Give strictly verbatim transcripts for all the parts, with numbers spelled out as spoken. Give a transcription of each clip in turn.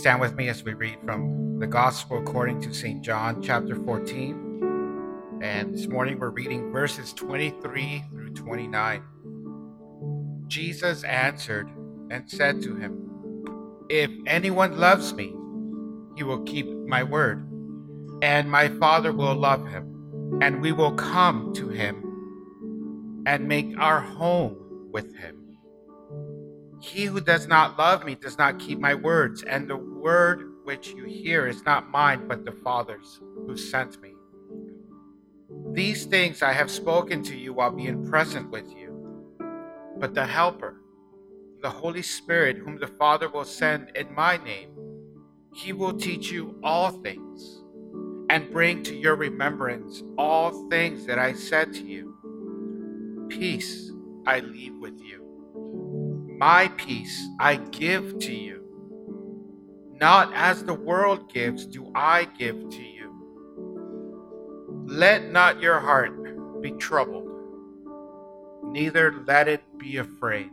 stand with me as we read from the Gospel according to Saint John, chapter fourteen. And this morning we're reading verses twenty-three through twenty-nine. Jesus answered and said to him, "If anyone loves me, he will keep my word, and my Father will love him, and we will come to him and make our home with him. He who does not love me does not keep my words, and the word which you hear is not mine, but the Father's who sent me. These things I have spoken to you while being present with you. But the Helper, the Holy Spirit, whom the Father will send in my name, he will teach you all things and bring to your remembrance all things that I said to you. Peace I leave with you. My peace I give to you. Not as the world gives do I give to you. Let not your heart be troubled, neither let it be afraid.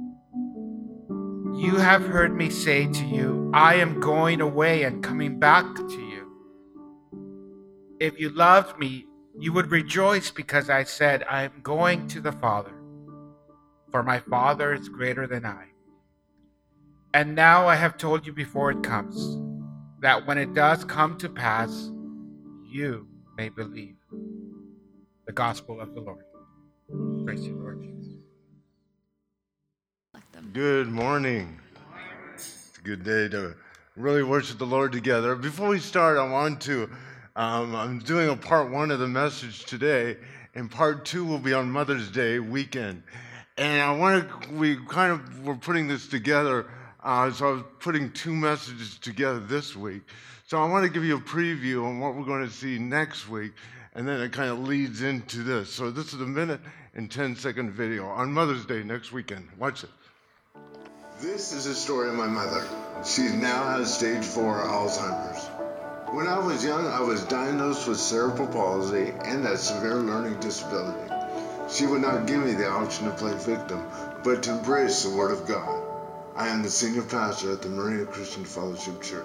You have heard me say to you, I am going away and coming back to you. If you loved me, you would rejoice because I said, I am going to the Father, for my Father is greater than I. And now I have told you before it comes, that when it does come to pass, you may believe." The Gospel of the Lord. Praise you, Lord Jesus. Good morning. It's a good day to really worship the Lord together. Before we start, I want to, um, I'm doing a part one of the message today, and part two will be on Mother's Day weekend. And I want to, we kind of were putting this together, uh, so I was putting two messages together this week. So I want to give you a preview on what we're going to see next week, and then it kind of leads into this. So this is a minute and ten second video on Mother's Day next weekend. Watch it. This is the story of my mother. She now has stage four Alzheimer's. When I was young, I was diagnosed with cerebral palsy and a severe learning disability. She would not give me the option to play victim, but to embrace the Word of God. I am the senior pastor at the Marina Christian Fellowship Church.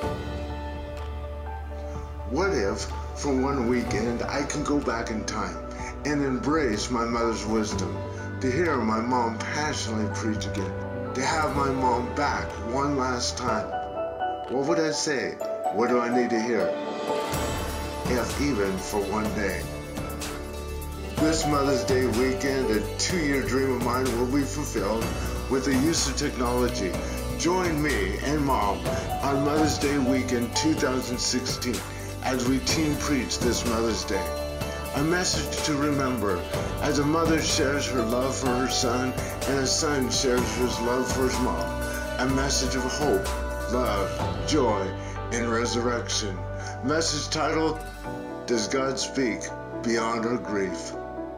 What if, for one weekend, I can go back in time and embrace my mother's wisdom, to hear my mom passionately preach again, to have my mom back one last time? What would I say? What do I need to hear? If even for one day. This Mother's Day weekend, a two-year dream of mine will be fulfilled with the use of technology. Join me and Mom on Mother's Day weekend two thousand sixteen as we team preach this Mother's Day. A message to remember as a mother shares her love for her son and a son shares his love for his mom. A message of hope, love, joy, and resurrection. Message titled, Does God Speak Beyond Our Grief?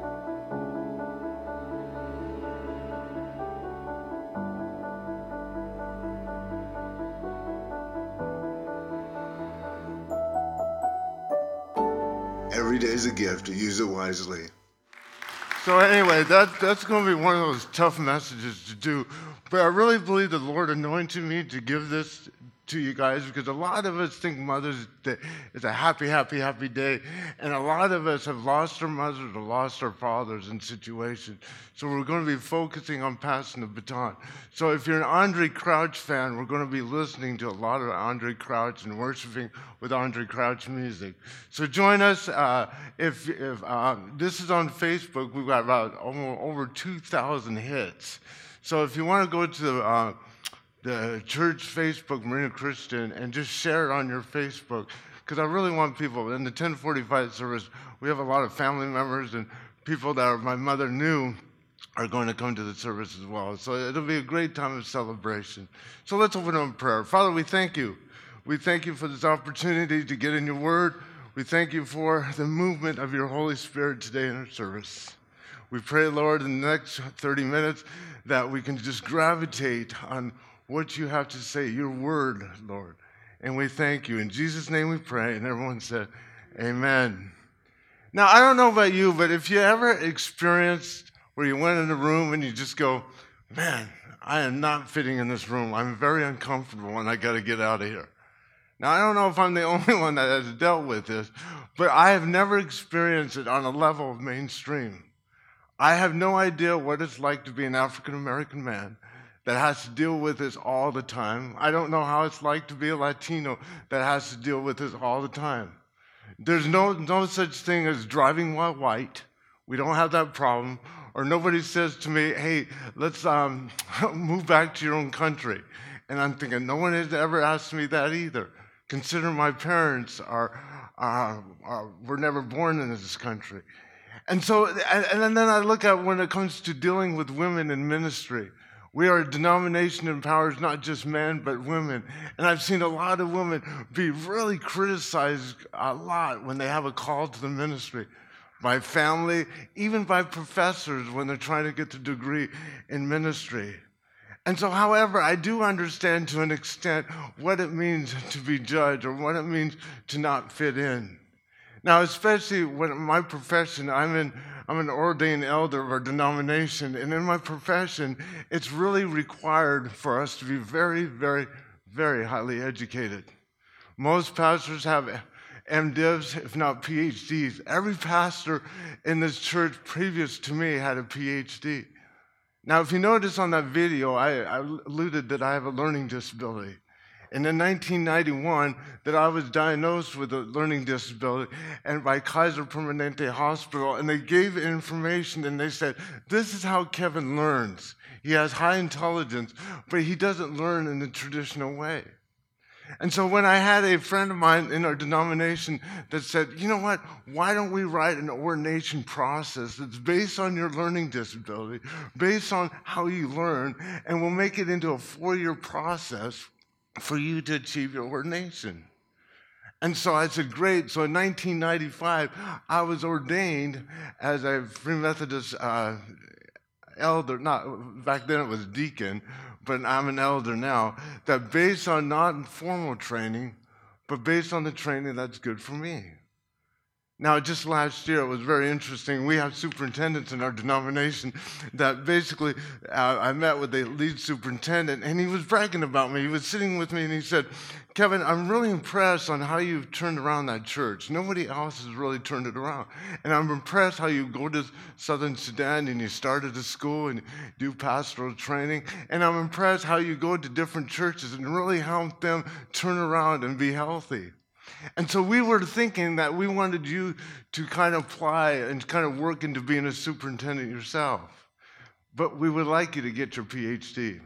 Every day is a gift. Use it wisely. So anyway, that, that's going to be one of those tough messages to do. But I really believe the Lord anointed me to give this to you guys, because a lot of us think Mother's Day is a happy, happy, happy day. And a lot of us have lost our mothers or lost our fathers in situations. So we're going to be focusing on passing the baton. So if you're an Andre Crouch fan, we're going to be listening to a lot of Andre Crouch and worshiping with Andre Crouch music. So join us. Uh, if if uh, this is on Facebook, we've got about over, over two thousand hits. So if you want to go to the uh, the church Facebook, Marina Christian, and just share it on your Facebook, because I really want people. In the ten forty-five service, we have a lot of family members and people that my mother knew are going to come to the service as well. So it'll be a great time of celebration. So let's open up in prayer. Father, we thank you. We thank you for this opportunity to get in your word. We thank you for the movement of your Holy Spirit today in our service. We pray, Lord, in the next thirty minutes that we can just gravitate on what you have to say, your word, Lord. And we thank you. In Jesus' name we pray. And everyone said, amen. Now, I don't know about you, but if you ever experienced where you went in a room and you just go, man, I am not fitting in this room. I'm very uncomfortable and I got to get out of here. Now, I don't know if I'm the only one that has dealt with this, but I have never experienced it on a level of mainstream. I have no idea what it's like to be an African-American man that has to deal with this all the time. I don't know how it's like to be a Latino that has to deal with this all the time. There's no, no such thing as driving while white. We don't have that problem. Or nobody says to me, hey, let's um, move back to your own country. And I'm thinking, no one has ever asked me that either. Consider my parents are, are, are were never born in this country. And so, and, and then I look at when it comes to dealing with women in ministry. We are a denomination that empowers not just men, but women. And I've seen a lot of women be really criticized a lot when they have a call to the ministry. By family, even by professors when they're trying to get the degree in ministry. And so, however, I do understand to an extent what it means to be judged or what it means to not fit in. Now, especially when my profession, I'm in, I'm an ordained elder of our denomination, and in my profession, it's really required for us to be very, very, very highly educated. Most pastors have MDivs, if not PhDs. Every pastor in this church previous to me had a PhD. Now, if you notice on that video, I, I alluded that I have a learning disability. And in nineteen ninety-one, that I was diagnosed with a learning disability and by Kaiser Permanente Hospital, and they gave information and they said, this is how Kevin learns. He has high intelligence, but he doesn't learn in the traditional way. And so when I had a friend of mine in our denomination that said, you know what, why don't we write an ordination process that's based on your learning disability, based on how you learn, and we'll make it into a four-year process for you to achieve your ordination. And so I said, great. So in nineteen ninety-five, I was ordained as a Free Methodist uh, elder, not, back then it was deacon, but I'm an elder now, that based on not formal training, but based on the training that's good for me. Now, just last year, it was very interesting. We have superintendents in our denomination that basically, uh, I met with the lead superintendent, and he was bragging about me. He was sitting with me, and he said, Kevin, I'm really impressed on how you've turned around that church. Nobody else has really turned it around. And I'm impressed how you go to Southern Sudan, and you started a school, and do pastoral training. And I'm impressed how you go to different churches and really help them turn around and be healthy. And so we were thinking that we wanted you to kind of apply and kind of work into being a superintendent yourself. But we would like you to get your PhD.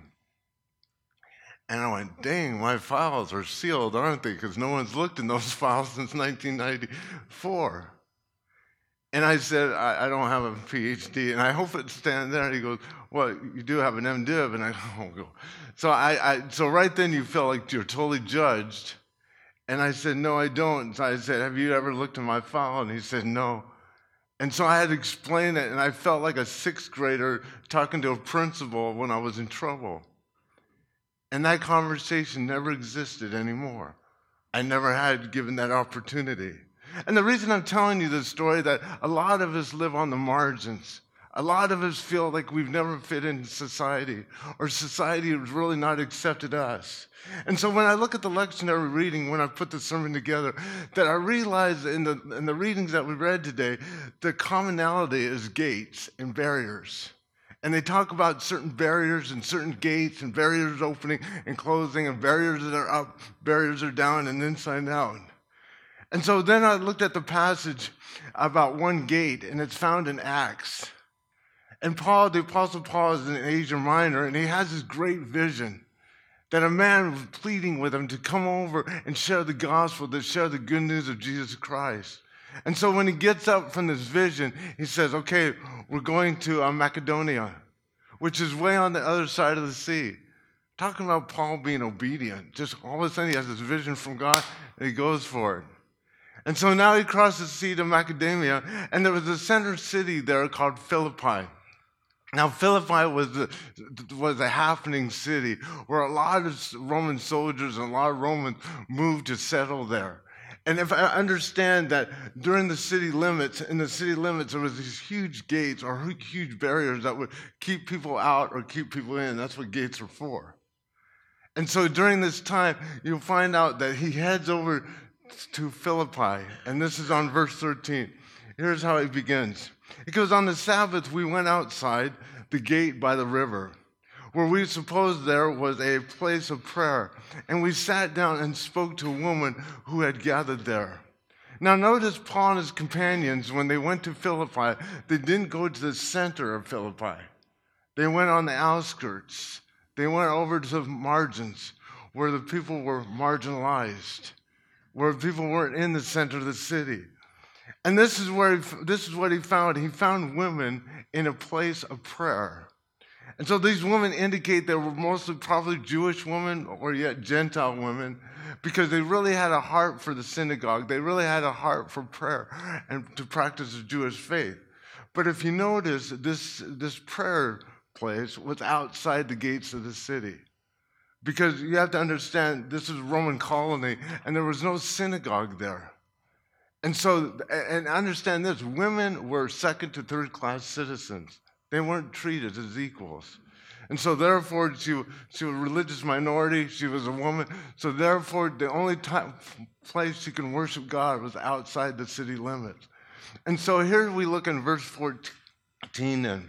And I went, dang, my files are sealed, aren't they? Because no one's looked in those files since nineteen ninety-four. And I said, I, I don't have a PhD, and I hope it's standing there. And he goes, well, you do have an MDiv. And I go, so, I, I, so right then you felt like you're totally judged. And I said, no, I don't. So I said, have you ever looked at my file? And he said, no. And so I had to explain it, and I felt like a sixth grader talking to a principal when I was in trouble. And that conversation never existed anymore. I never had given that opportunity. And the reason I'm telling you this story, that a lot of us live on the margins. A lot of us feel like we've never fit into society, or society has really not accepted us. And so when I look at the lectionary reading, when I put the sermon together, that I realize in the, in the readings that we read today, the commonality is gates and barriers. And they talk about certain barriers and certain gates and barriers opening and closing and barriers that are up, barriers are down and inside out. And so then I looked at the passage about one gate, and it's found in Acts. And Paul, the Apostle Paul, is in Asia Minor, and he has this great vision that a man was pleading with him to come over and share the gospel, to share the good news of Jesus Christ. And so when he gets up from this vision, he says, okay, we're going to uh, Macedonia, which is way on the other side of the sea. Talking about Paul being obedient. Just all of a sudden he has this vision from God, and he goes for it. And so now he crosses the sea to Macedonia, and there was a center city there called Philippi. Now, Philippi was the, was a happening city where a lot of Roman soldiers and a lot of Romans moved to settle there. And if I understand that during the city limits, in the city limits, there was these huge gates or huge barriers that would keep people out or keep people in. That's what gates are for. And so during this time, you'll find out that he heads over to Philippi. And this is on verse thirteen. Here's how it begins. It goes, on the Sabbath, we went outside the gate by the river, where we supposed there was a place of prayer. And we sat down and spoke to a woman who had gathered there. Now notice Paul and his companions, when they went to Philippi, they didn't go to the center of Philippi. They went on the outskirts. They went over to the margins, where the people were marginalized, where people weren't in the center of the city. And this is where he, this is what he found. He found women in a place of prayer. And so these women indicate they were mostly probably Jewish women or yet Gentile women, because they really had a heart for the synagogue. They really had a heart for prayer and to practice the Jewish faith. But if you notice, this, this prayer place was outside the gates of the city. Because you have to understand, this is a Roman colony, and there was no synagogue there. And so, and understand this, women were second to third class citizens. They weren't treated as equals. And so therefore, she, she was a religious minority, she was a woman, so therefore the only time, place she can worship God was outside the city limits. And so here we look in verse fourteen, and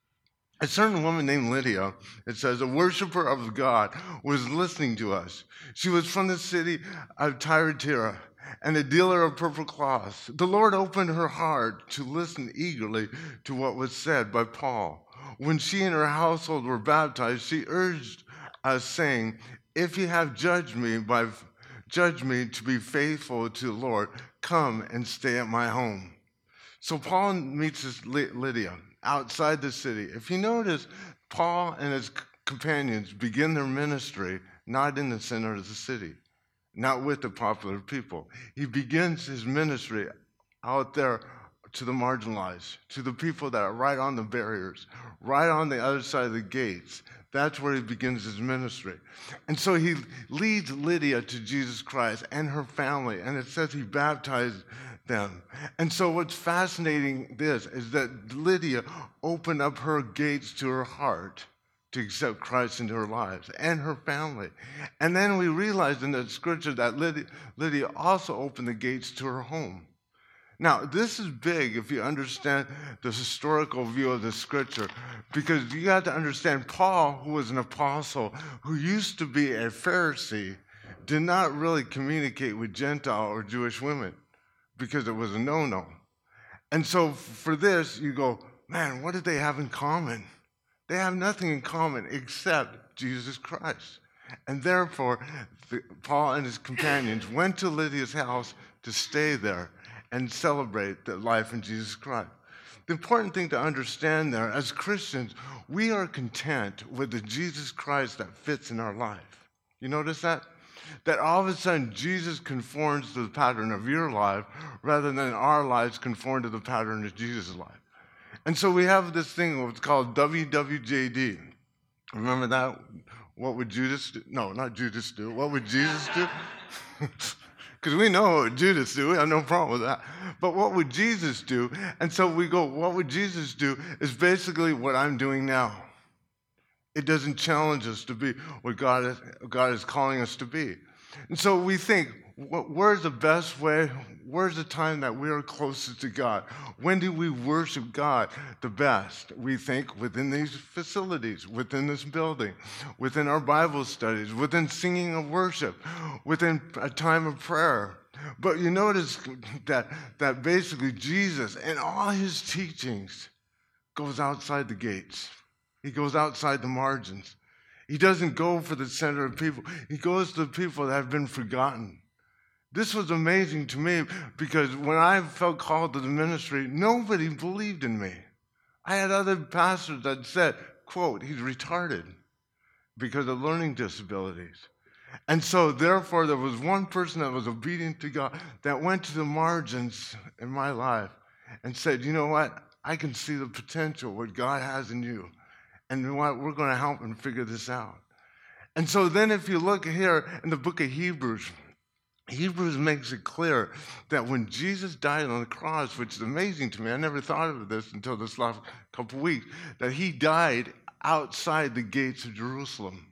a certain woman named Lydia, it says, a worshiper of God, was listening to us. She was from the city of Thyatira, and a dealer of purple cloths. The Lord opened her heart to listen eagerly to what was said by Paul. When she and her household were baptized, she urged us, saying, if you have judged me by judged me to be faithful to the Lord, come and stay at my home. So Paul meets this Lydia outside the city. If you notice, Paul and his companions begin their ministry not in the center of the city, not with the popular people. He begins his ministry out there to the marginalized, to the people that are right on the barriers, right on the other side of the gates. That's where he begins his ministry. And so he leads Lydia to Jesus Christ and her family, and it says he baptized them. And so what's fascinating this is that Lydia opened up her gates to her heart to accept Christ into her lives and her family. And then we realize in the scripture that Lydia, Lydia also opened the gates to her home. Now, this is big if you understand the historical view of the scripture, because you have to understand Paul, who was an apostle, who used to be a Pharisee, did not really communicate with Gentile or Jewish women because it was a no-no. And so for this, you go, man, what did they have in common? They have nothing in common except Jesus Christ. And therefore, the, Paul and his companions went to Lydia's house to stay there and celebrate the life in Jesus Christ. The important thing to understand there, as Christians, we are content with the Jesus Christ that fits in our life. You notice that? That all of a sudden Jesus conforms to the pattern of your life rather than our lives conform to the pattern of Jesus' life. And so we have this thing what's called W W J D. Remember that? What would Judas do? No, not Judas do. What would Jesus do? Because we know what Judas do. We have no problem with that. But what would Jesus do? And so we go, what would Jesus do is basically what I'm doing now. It doesn't challenge us to be what God is, God is calling us to be. And so we think, where's the best way? Where's the time that we are closest to God? When do we worship God the best? We think within these facilities, within this building, within our Bible studies, within singing of worship, within a time of prayer. But you notice that, that basically Jesus and all his teachings goes outside the gates. He goes outside the margins. He doesn't go for the center of people. He goes to the people that have been forgotten. This was amazing to me because when I felt called to the ministry, nobody believed in me. I had other pastors that said, quote, he's retarded because of learning disabilities. And so therefore there was one person that was obedient to God that went to the margins in my life and said, you know what? I can see the potential, what God has in you. And you know what? We're going to help him figure this out. And so then if you look here in the book of Hebrews, Hebrews makes it clear that when Jesus died on the cross, which is amazing to me, I never thought of this until this last couple weeks, that he died outside the gates of Jerusalem.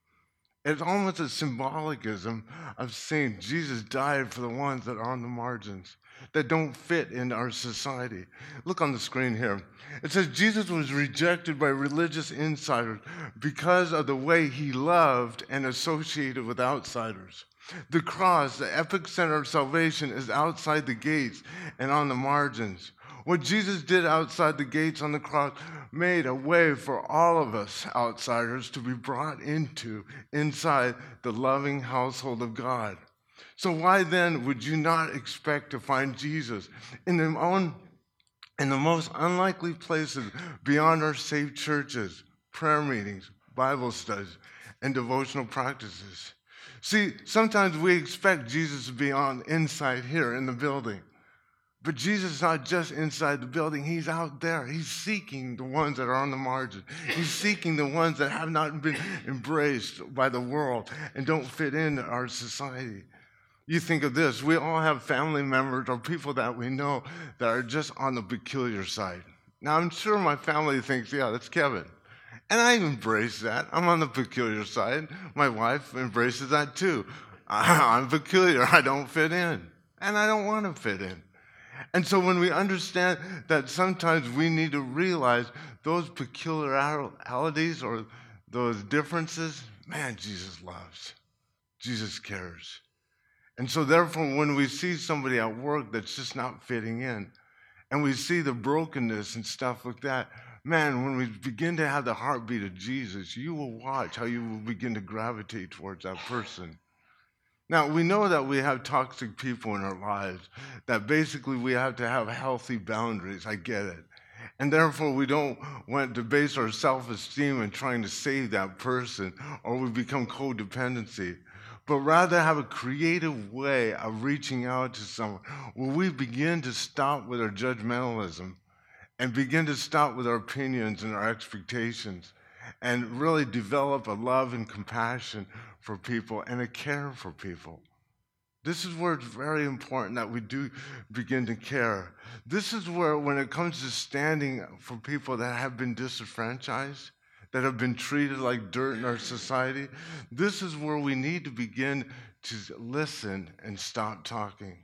It's almost a symbolicism of saying Jesus died for the ones that are on the margins, that don't fit in our society. Look on the screen here. It says Jesus was rejected by religious insiders because of the way he loved and associated with outsiders. The cross, the epicenter of salvation, is outside the gates and on the margins. What Jesus did outside the gates on the cross made a way for all of us outsiders to be brought into, inside the loving household of God. So why then would you not expect to find Jesus in the, own, in the most unlikely places beyond our safe churches, prayer meetings, Bible studies, and devotional practices? See, sometimes we expect Jesus to be on inside here in the building. But Jesus is not just inside the building. He's out there. He's seeking the ones that are on the margin. He's seeking the ones that have not been embraced by the world and don't fit into our society. You think of this. We all have family members or people that we know that are just on the peculiar side. Now, I'm sure my family thinks, yeah, that's Kevin. And I embrace that. I'm on the peculiar side. My wife embraces that too. I'm peculiar. I don't fit in. And I don't want to fit in. And so when we understand that sometimes we need to realize those peculiarities or those differences, man, Jesus loves. Jesus cares. And so therefore, when we see somebody at work that's just not fitting in, and we see the brokenness and stuff like that, man, when we begin to have the heartbeat of Jesus, you will watch how you will begin to gravitate towards that person. Now, we know that we have toxic people in our lives, that basically we have to have healthy boundaries. I get it. And therefore, we don't want to base our self-esteem in trying to save that person, or we become codependency. But rather have a creative way of reaching out to someone where we begin to stop with our judgmentalism and begin to stop with our opinions and our expectations and really develop a love and compassion for people and a care for people. This is where it's very important that we do begin to care. This is where, when it comes to standing for people that have been disenfranchised, that have been treated like dirt in our society, this is where we need to begin to listen and stop talking.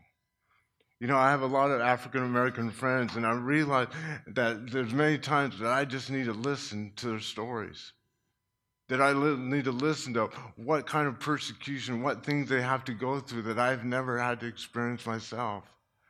You know, I have a lot of African American friends, and I realize that there's many times that I just need to listen to their stories. That I need to listen to what kind of persecution, what things they have to go through that I've never had to experience myself.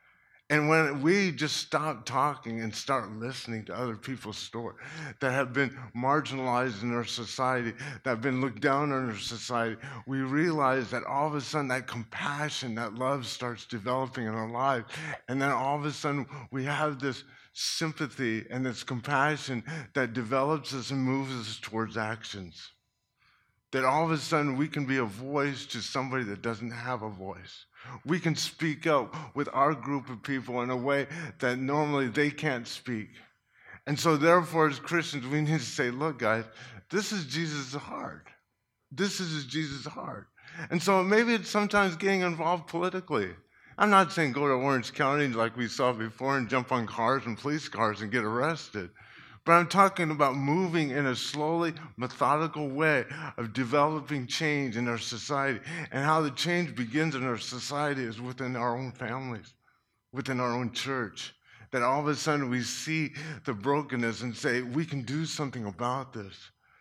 And when we just stop talking and start listening to other people's stories that have been marginalized in our society, that have been looked down on in our society, we realize that all of a sudden that compassion, that love starts developing in our lives. And then all of a sudden we have this sympathy and this compassion that develops us and moves us towards actions. That all of a sudden we can be a voice to somebody that doesn't have a voice. We can speak up with our group of people in a way that normally they can't speak. And so therefore, as Christians, we need to say, look, guys, this is Jesus' heart. This is Jesus' heart. And so maybe it's sometimes getting involved politically. I'm not saying go to Orange County like we saw before and jump on cars and police cars and get arrested. But I'm talking about moving in a slowly, methodical way of developing change in our society. And how the change begins in our society is within our own families, within our own church. That all of a sudden we see the brokenness and say, we can do something about this.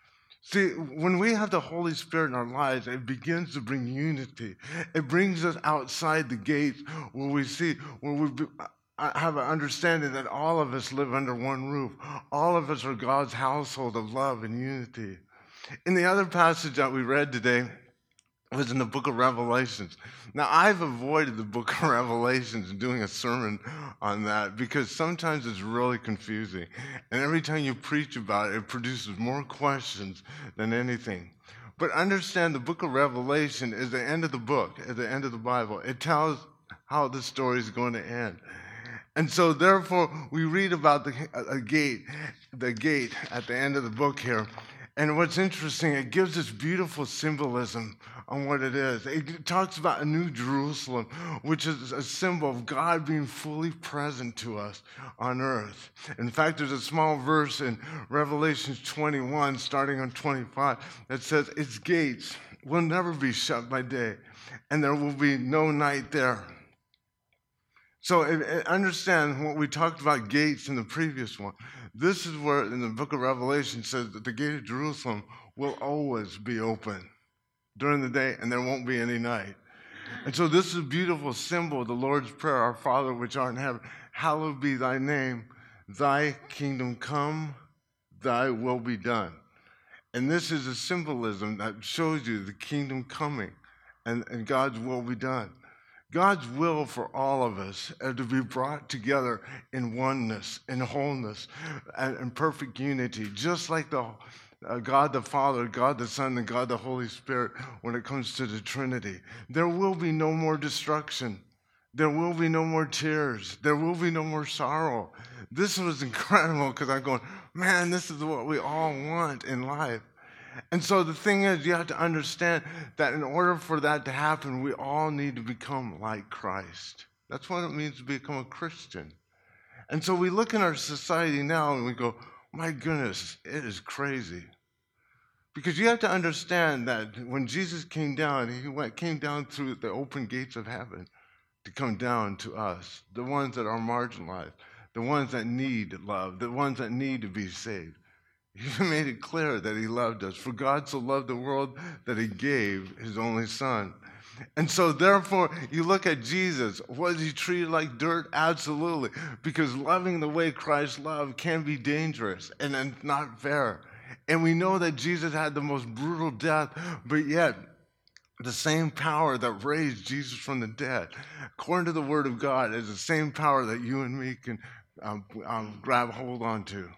See, when we have the Holy Spirit in our lives, it begins to bring unity. It brings us outside the gates where we see, where we be, have an understanding that all of us live under one roof. All of us are God's household of love and unity. In the other passage that we read today was in the book of Revelations. Now, I've avoided the book of Revelations and doing a sermon on that because sometimes it's really confusing. And every time you preach about it, it produces more questions than anything. But understand the book of Revelation is the end of the book, at the end of the Bible. It tells how the story is going to end. And so, therefore, we read about the a gate, the gate at the end of the book here. And what's interesting, it gives this beautiful symbolism on what it is. It talks about a new Jerusalem, which is a symbol of God being fully present to us on earth. In fact, there's a small verse in Revelation twenty-one, starting on twenty-five, that says, its gates will never be shut by day, and there will be no night there. So understand what we talked about gates in the previous one. This is where in the book of Revelation says that the gate of Jerusalem will always be open during the day, and there won't be any night. And so this is a beautiful symbol of the Lord's Prayer, our Father which art in heaven, hallowed be thy name, thy kingdom come, thy will be done. And this is a symbolism that shows you the kingdom coming and, and God's will be done. God's will for all of us is to be brought together in oneness, in wholeness, and in perfect unity, just like the uh, God the Father, God the Son, and God the Holy Spirit when it comes to the Trinity. There will be no more destruction. There will be no more tears. There will be no more sorrow. This was incredible because I'm going, man, this is what we all want in life. And so the thing is, you have to understand that in order for that to happen, we all need to become like Christ. That's what it means to become a Christian. And so we look in our society now and we go, my goodness, it is crazy. Because you have to understand that when Jesus came down, he went, came down through the open gates of heaven to come down to us, the ones that are marginalized, the ones that need love, the ones that need to be saved. He made it clear that he loved us. For God so loved the world that he gave his only son. And so therefore, you look at Jesus. Was he treated like dirt? Absolutely. Because loving the way Christ loved can be dangerous and, and not fair. And we know that Jesus had the most brutal death, but yet the same power that raised Jesus from the dead, according to the Word of God, is the same power that you and me can um, um, grab hold on to.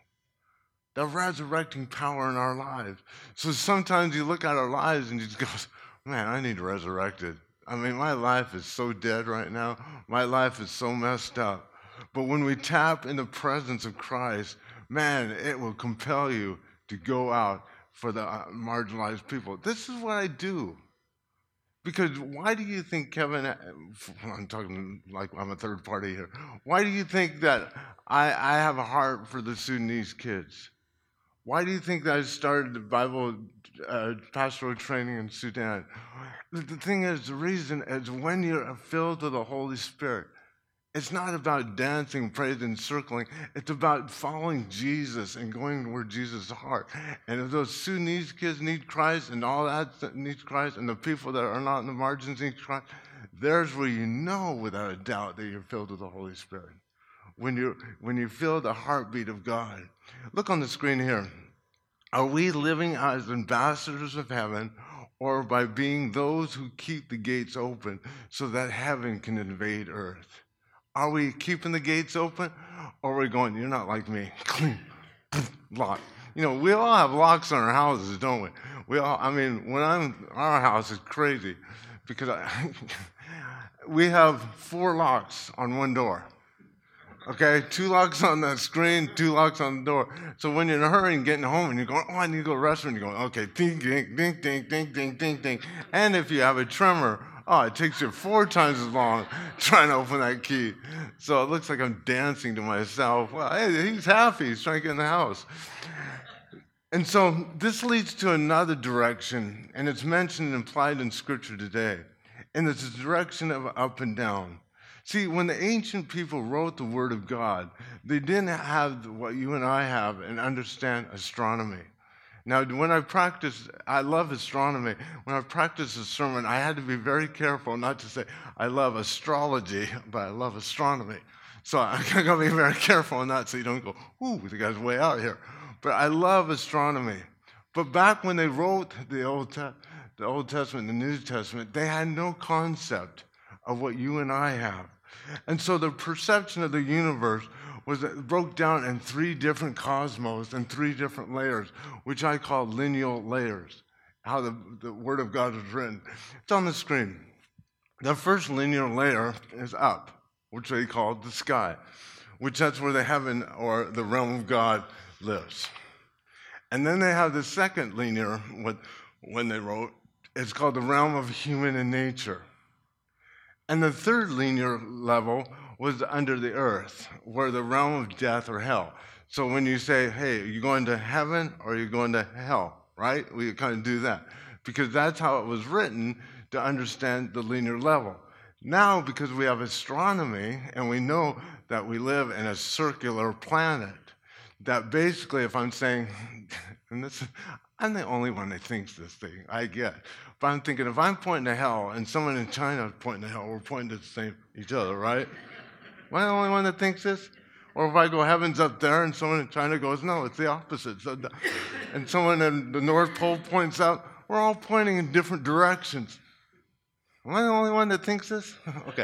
The resurrecting power in our lives. So sometimes you look at our lives and you just go, man, I need resurrected. I mean, my life is so dead right now. My life is so messed up. But when we tap in the presence of Christ, man, it will compel you to go out for the marginalized people. This is what I do. Because why do you think, Kevin, I'm talking like I'm a third party here. Why do you think that I, I have a heart for the Sudanese kids? Why do you think that I started the Bible uh, pastoral training in Sudan? The, the thing is, the reason is when you're filled with the Holy Spirit, it's not about dancing, praising, circling. It's about following Jesus and going where Jesus' heart. And if those Sudanese kids need Christ and all that needs Christ and the people that are not in the margins need Christ, there's where you know without a doubt that you're filled with the Holy Spirit. When you when you feel the heartbeat of God. Look on the screen here. Are we living as ambassadors of heaven or by being those who keep the gates open so that heaven can invade earth? Are we keeping the gates open or are we going, you're not like me, clean, lock? You know, we all have locks on our houses, don't we? We all, I mean, when I'm, our house is crazy because I, we have four locks on one door. Okay, two locks on the screen, two locks on the door. So when you're in a hurry and getting home and you're going, oh, I need to go to the restaurant, you're going, okay, ding, ding, ding, ding, ding, ding, ding, ding. And if you have a tremor, oh, it takes you four times as long trying to open that key. So it looks like I'm dancing to myself. Well, hey, he's happy. He's trying to get in the house. And so this leads to another direction, and it's mentioned and implied in Scripture today. And it's the direction of up and down. See, when the ancient people wrote the Word of God, they didn't have what you and I have and understand astronomy. Now, when I practice, I love astronomy. When I practice a sermon, I had to be very careful not to say, I love astrology, but I love astronomy. So I got to be very careful on that so you don't go, ooh, the guy's way out here. But I love astronomy. But back when they wrote the Old, Te- the Old Testament, the New Testament, they had no concept of what you and I have. And so the perception of the universe was that it broke down in three different cosmos and three different layers, which I call lineal layers, how the, the Word of God was written. It's on the screen. The first linear layer is up, which they call the sky, which that's where the heaven or the realm of God lives. And then they have the second linear, what, when they wrote, it's called the realm of human and nature. And the third linear level was under the earth, where the realm of death or hell. So when you say, hey, are you going to heaven or are you going to hell, right? We kind of do that because that's how it was written to understand the linear level. Now, because we have astronomy and we know that we live in a circular planet, that basically if I'm saying, and this, I'm the only one that thinks this thing, I get. But I'm thinking if I'm pointing to hell and someone in China is pointing to hell, we're pointing to the same each other, right? Am I the only one that thinks this? Or if I go, heaven's up there, and someone in China goes, no, it's the opposite. So the, and someone in the North Pole points out, we're all pointing in different directions. Am I the only one that thinks this? Okay.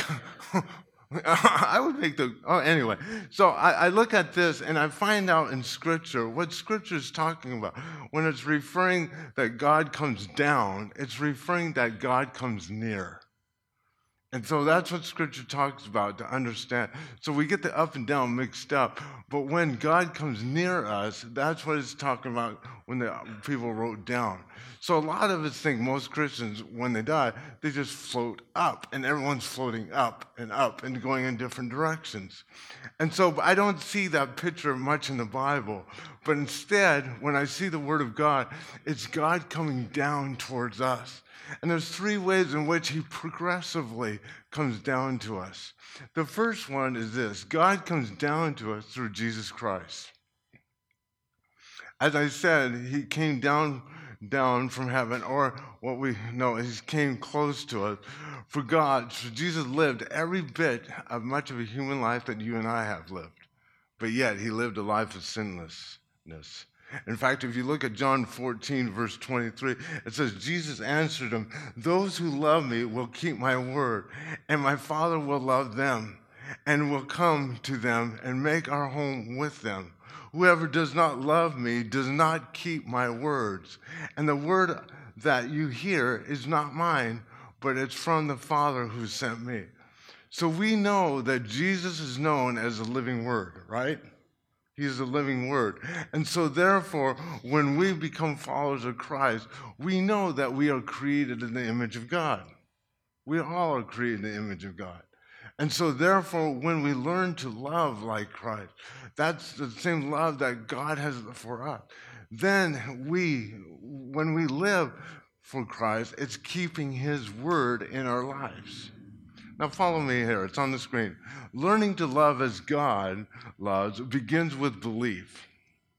I would make the, oh, anyway. So I, I look at this and I find out in Scripture what Scripture is talking about. When it's referring that God comes down, it's referring that God comes near. And so that's what Scripture talks about to understand. So we get the up and down mixed up. But when God comes near us, that's what it's talking about when the people wrote down. So a lot of us think most Christians, when they die, they just float up. And everyone's floating up and up and going in different directions. And so I don't see that picture much in the Bible. But instead, when I see the Word of God, it's God coming down towards us. And there's three ways in which he progressively comes down to us. The first one is this: God comes down to us through Jesus Christ. As I said, he came down, down from heaven, or what we know is he came close to us. For God, for Jesus lived every bit of much of a human life that you and I have lived. But yet he lived a life of sinlessness. In fact, if you look at John fourteen, verse twenty-three, it says, Jesus answered him, those who love me will keep my word, and my Father will love them, and will come to them and make our home with them. Whoever does not love me does not keep my words. And the word that you hear is not mine, but it's from the Father who sent me. So we know that Jesus is known as the living word, right? He's the living word. And so therefore, when we become followers of Christ, we know that we are created in the image of God. We all are created in the image of God. And so therefore, when we learn to love like Christ, that's the same love that God has for us. Then we, when we live for Christ, it's keeping his word in our lives. Now follow me here, it's on the screen. Learning to love as God loves begins with belief.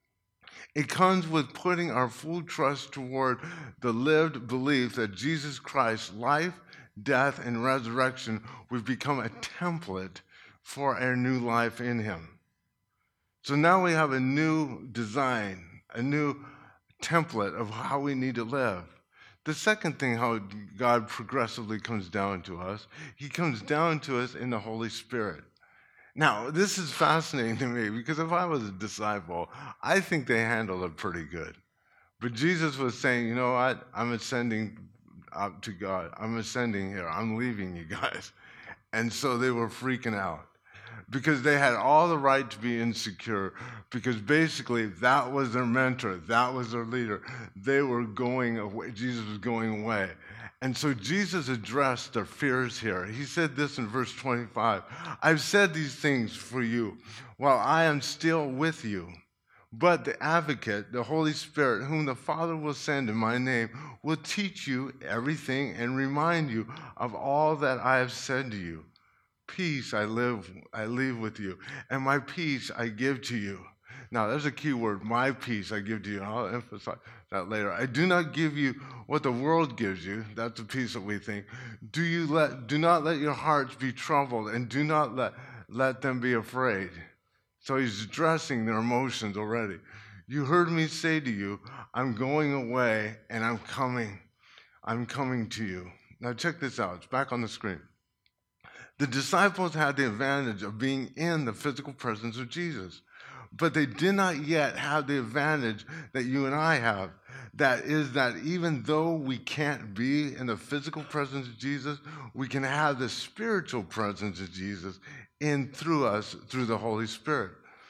It comes with putting our full trust toward the lived belief that Jesus Christ's life, death, and resurrection will become a template for our new life in him. So now we have a new design, a new template of how we need to live. The second thing, how God progressively comes down to us, he comes down to us in the Holy Spirit. Now, this is fascinating to me because if I was a disciple, I think they handled it pretty good. But Jesus was saying, you know what? I'm ascending up to God. I'm ascending here. I'm leaving you guys. And so they were freaking out because they had all the right to be insecure because basically that was their mentor. That was their leader. They were going away. Jesus was going away. And so Jesus addressed their fears here. He said this in verse twenty-five, I've said these things for you while I am still with you. But the advocate, the Holy Spirit, whom the Father will send in my name, will teach you everything and remind you of all that I have said to you. Peace I live, I leave with you, and my peace I give to you. Now, there's a key word, my peace I give to you, and I'll emphasize that later. I do not give you what the world gives you. That's the peace that we think. Do you let? Do not let your hearts be troubled, and do not let, let them be afraid. So he's addressing their emotions already. You heard me say to you, I'm going away, and I'm coming. I'm coming to you. Now, check this out. It's back on the screen. The disciples had the advantage of being in the physical presence of Jesus, but they did not yet have the advantage that you and I have. That is that even though we can't be in the physical presence of Jesus, we can have the spiritual presence of Jesus in through us, through the Holy Spirit.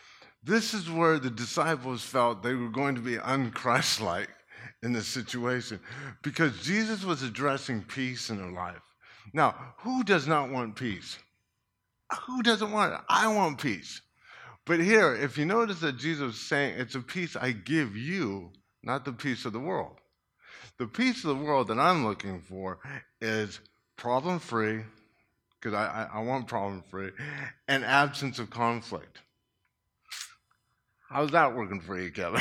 This is where the disciples felt they were going to be un-Christ-like in this situation, because Jesus was addressing peace in their life. Now, who does not want peace? Who doesn't want it? I want peace. But here, if you notice that Jesus is saying, it's a peace I give you, not the peace of the world. The peace of the world that I'm looking for is problem-free, because I, I, I want problem-free, and absence of conflict. How's that working for you, Kevin?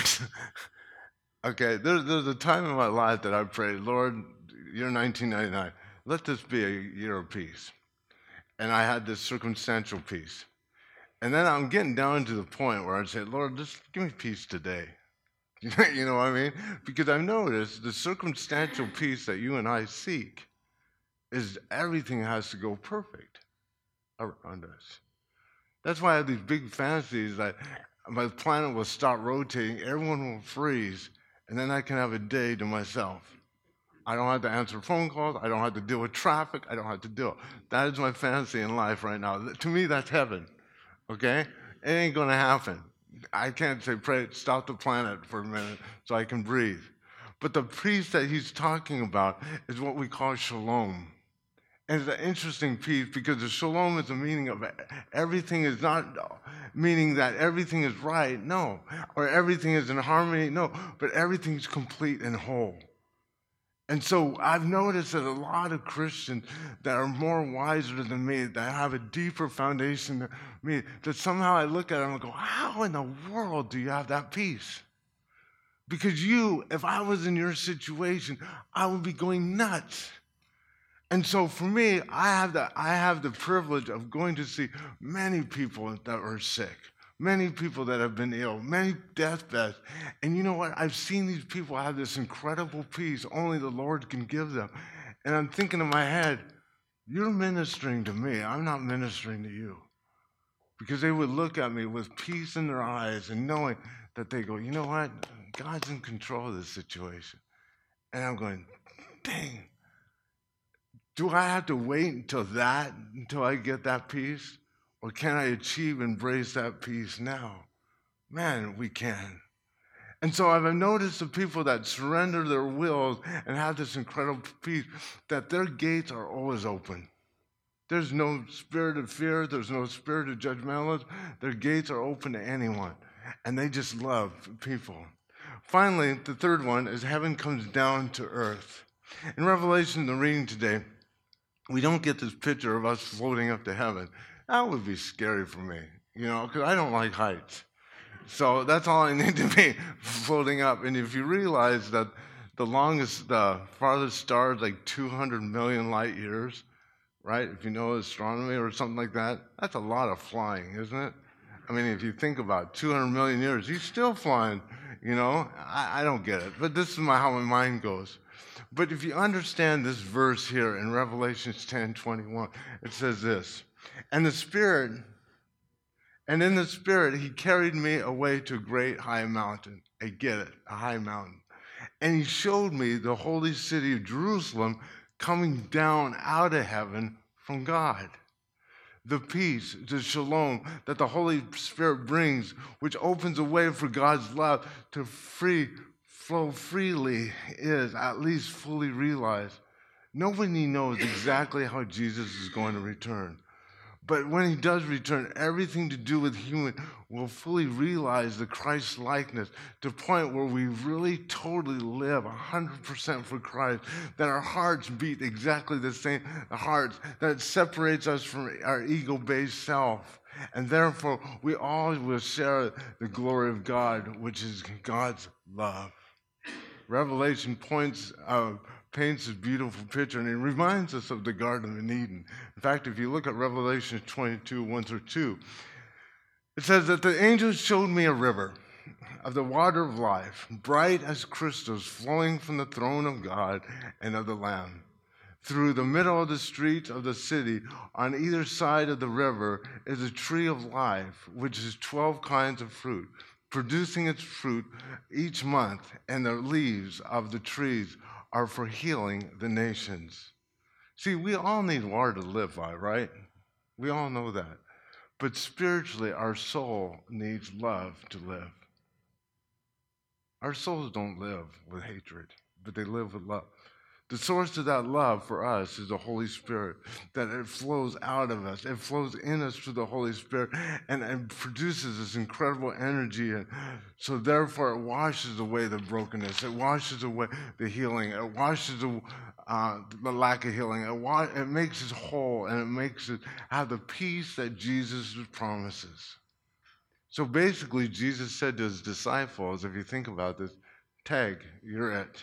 Okay, there, there's a time in my life that I prayed, Lord, year nineteen ninety-nine, let this be a year of peace. And I had this circumstantial peace. And then I'm getting down to the point where I'd say, Lord, just give me peace today. You know what I mean? Because I've noticed the circumstantial peace that you and I seek is everything has to go perfect around us. That's why I have these big fantasies that my planet will stop rotating, everyone will freeze, and then I can have a day to myself. I don't have to answer phone calls. I don't have to deal with traffic. I don't have to deal. That is my fantasy in life right now. To me, that's heaven, okay? It ain't going to happen. I can't say, pray, stop the planet for a minute so I can breathe. But the peace that he's talking about is what we call shalom. And it's an interesting piece because the shalom is the meaning of everything is not meaning that everything is right, no, or everything is in harmony, no, but everything's complete and whole. And so I've noticed that a lot of Christians that are more wiser than me, that have a deeper foundation than me, that somehow I look at them and go, how in the world do you have that peace? Because you, if I was in your situation, I would be going nuts. And so for me, I have the I have the privilege of going to see many people that are sick, many people that have been ill, many deathbeds. And you know what? I've seen these people have this incredible peace only the Lord can give them. And I'm thinking in my head, you're ministering to me. I'm not ministering to you. Because they would look at me with peace in their eyes and knowing that they go, you know what? God's in control of this situation. And I'm going, dang. Do I have to wait until that, until I get that peace? Or can I achieve, embrace that peace now? Man, we can. And so I've noticed the people that surrender their wills and have this incredible peace, that their gates are always open. There's no spirit of fear. There's no spirit of judgmentalism. Their gates are open to anyone. And they just love people. Finally, the third one is heaven comes down to earth. In Revelation, the reading today, we don't get this picture of us floating up to heaven. That would be scary for me, you know, because I don't like heights. So that's all I need to be, floating up. And if you realize that the longest, the farthest star is like two hundred million light years, right? If you know astronomy or something like that, that's a lot of flying, isn't it? I mean, if you think about two hundred million years, he's still flying, you know? I, I don't get it, but this is my, how my mind goes. But if you understand this verse here in Revelation ten twenty-one, it says this, and the Spirit, and in the Spirit, he carried me away to a great high mountain. I get it, a high mountain. And he showed me the holy city of Jerusalem coming down out of heaven from God. The peace, the shalom that the Holy Spirit brings, which opens a way for God's love to free flow freely, is at least fully realized. Nobody knows exactly how Jesus is going to return. But when he does return, everything to do with human will fully realize the Christ likeness to the point where we really totally live one hundred percent for Christ, that our hearts beat exactly the same hearts, that it separates us from our ego-based self. And therefore, we all will share the glory of God, which is God's love. Revelation points, uh, paints this beautiful picture, and it reminds us of the Garden of Eden. In fact, if you look at Revelation twenty-two, one through two, it says that the angel showed me a river of the water of life, bright as crystals, flowing from the throne of God and of the Lamb. Through the middle of the streets of the city, on either side of the river, is a tree of life, which is twelve kinds of fruit, producing its fruit each month, and the leaves of the trees are for healing the nations. See, we all need water to live by, right? We all know that. But spiritually, our soul needs love to live. Our souls don't live with hatred, but they live with love. The source of that love for us is the Holy Spirit, that it flows out of us. It flows in us through the Holy Spirit, and it produces this incredible energy. And so therefore, it washes away the brokenness. It washes away the healing. It washes away uh, the lack of healing. It, wa- it makes us whole, and it makes it have the peace that Jesus promises. So basically, Jesus said to his disciples, if you think about this, tag, you're it.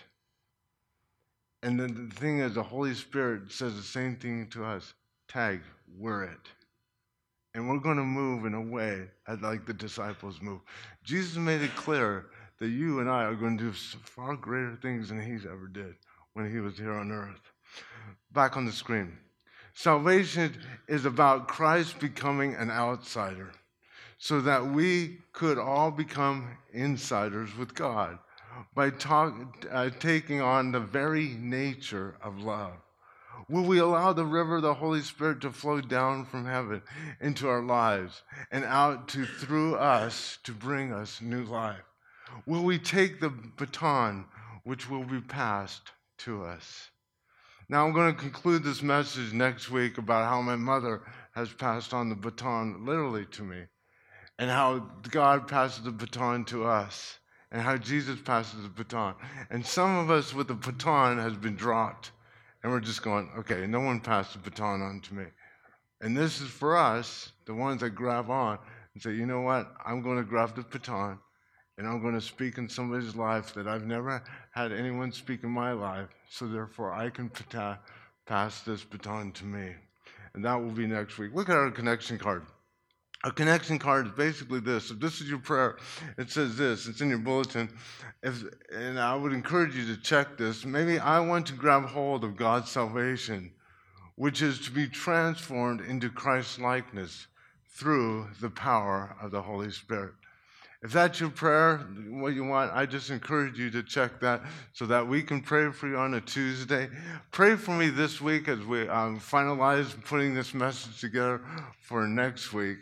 And then the thing is, the Holy Spirit says the same thing to us. Tag, we're it. And we're going to move in a way like the disciples move. Jesus made it clear that you and I are going to do far greater things than he ever did when he was here on earth. Back on the screen. Salvation is about Christ becoming an outsider so that we could all become insiders with God by talk, uh, taking on the very nature of love. Will we allow the river of the Holy Spirit to flow down from heaven into our lives and out to through us to bring us new life? Will we take the baton which will be passed to us? Now I'm going to conclude this message next week about how my mother has passed on the baton literally to me, and how God passes the baton to us, and how Jesus passes the baton. And some of us with the baton has been dropped, and we're just going, okay, no one passed the baton on to me. And this is for us, the ones that grab on and say, you know what, I'm going to grab the baton, and I'm going to speak in somebody's life that I've never had anyone speak in my life, so therefore I can pata- pass this baton to me. And that will be next week. Look at our connection card. A connection card is basically this. If this is your prayer, it says this. It's in your bulletin. If, and I would encourage you to check this. Maybe I want to grab hold of God's salvation, which is to be transformed into Christ's likeness through the power of the Holy Spirit. If that's your prayer, what you want, I just encourage you to check that so that we can pray for you on a Tuesday. Pray for me this week as we um, finalize putting this message together for next week.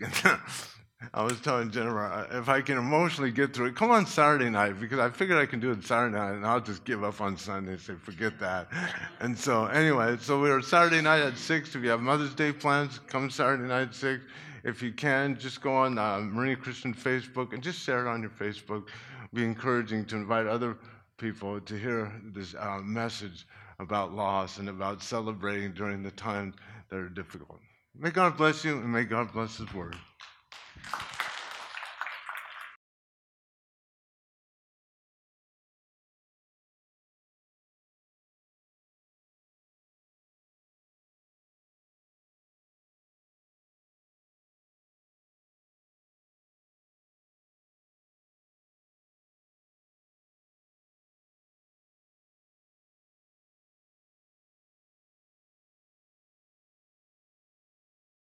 I was telling Jennifer, if I can emotionally get through it, come on Saturday night, because I figured I can do it Saturday night, and I'll just give up on Sunday and say, forget that. And so anyway, so we're Saturday night at six. If you have Mother's Day plans, come Saturday night at six. If you can, just go on uh, Marine Christian Facebook and just share it on your Facebook. Be encouraging to invite other people to hear this uh, message about loss and about celebrating during the times that are difficult. May God bless you, and may God bless His word.